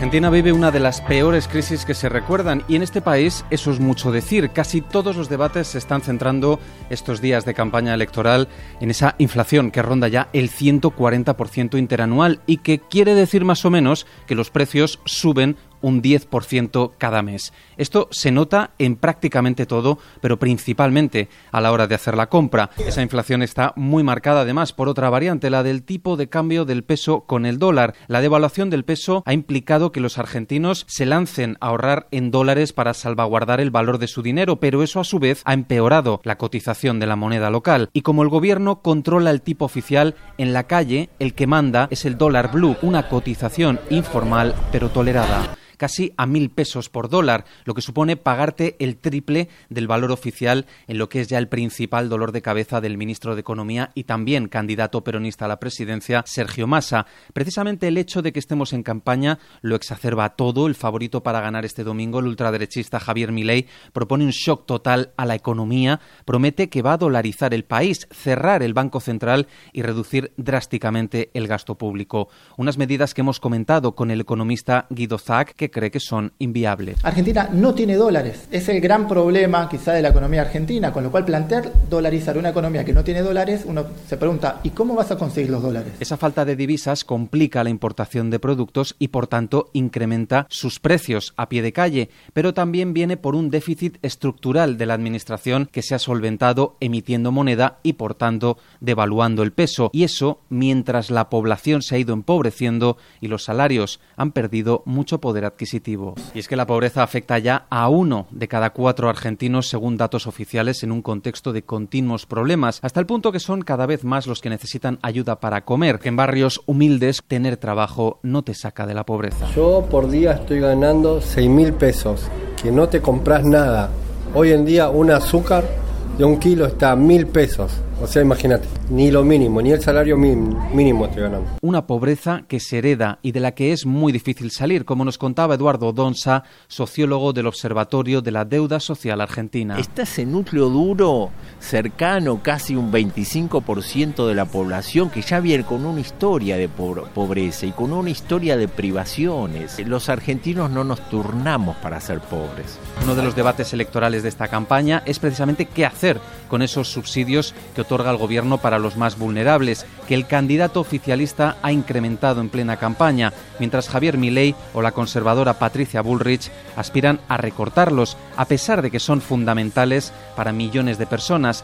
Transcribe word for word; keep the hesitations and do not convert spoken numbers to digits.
Argentina vive una de las peores crisis que se recuerdan y en este país eso es mucho decir. Casi todos los debates se están centrando estos días de campaña electoral en esa inflación que ronda ya el ciento cuarenta por ciento interanual y que quiere decir más o menos que los precios suben un diez por ciento cada mes. Esto se nota en prácticamente todo, pero principalmente a la hora de hacer la compra. Esa inflación está muy marcada además por otra variante, la del tipo de cambio del peso con el dólar. La devaluación del peso ha implicado que los argentinos se lancen a ahorrar en dólares para salvaguardar el valor de su dinero, pero eso a su vez ha empeorado la cotización de la moneda local. Y como el gobierno controla el tipo oficial, en la calle el que manda es el dólar blue, una cotización informal pero tolerada. Casi a mil pesos por dólar, lo que supone pagarte el triple del valor oficial en lo que es ya el principal dolor de cabeza del ministro de Economía y también candidato peronista a la presidencia, Sergio Massa. Precisamente el hecho de que estemos en campaña lo exacerba todo. El favorito para ganar este domingo, el ultraderechista Javier Milei, propone un shock total a la economía, promete que va a dolarizar el país, cerrar el Banco Central y reducir drásticamente el gasto público. Unas medidas que hemos comentado con el economista Guido Zach, que cree que son inviables. Argentina no tiene dólares. Es el gran problema quizá de la economía argentina, con lo cual plantear dolarizar una economía que no tiene dólares, uno se pregunta, ¿y cómo vas a conseguir los dólares? Esa falta de divisas complica la importación de productos y por tanto incrementa sus precios a pie de calle, pero también viene por un déficit estructural de la administración que se ha solventado emitiendo moneda y por tanto devaluando el peso. Y eso mientras la población se ha ido empobreciendo y los salarios han perdido mucho poder adquisitivo. Y es que la pobreza afecta ya a uno de cada cuatro argentinos según datos oficiales en un contexto de continuos problemas, hasta el punto que son cada vez más los que necesitan ayuda para comer, que en barrios humildes tener trabajo no te saca de la pobreza. Yo por día estoy ganando seis mil pesos, que no te compras nada. Hoy en día un azúcar de un kilo está a mil pesos. O sea, imagínate, ni lo mínimo, ni el salario mínimo, mínimo estoy ganando. Una pobreza que se hereda y de la que es muy difícil salir, como nos contaba Eduardo Donza, sociólogo del Observatorio de la Deuda Social Argentina. Está ese núcleo duro, cercano, casi un veinticinco por ciento de la población, que ya viene con una historia de pobreza y con una historia de privaciones. Los argentinos no nos turnamos para ser pobres. Uno de los debates electorales de esta campaña es precisamente qué hacer con esos subsidios que otorga el gobierno para los más vulnerables, que el candidato oficialista ha incrementado en plena campaña, mientras Javier Milei o la conservadora Patricia Bullrich aspiran a recortarlos, a pesar de que son fundamentales para millones de personas.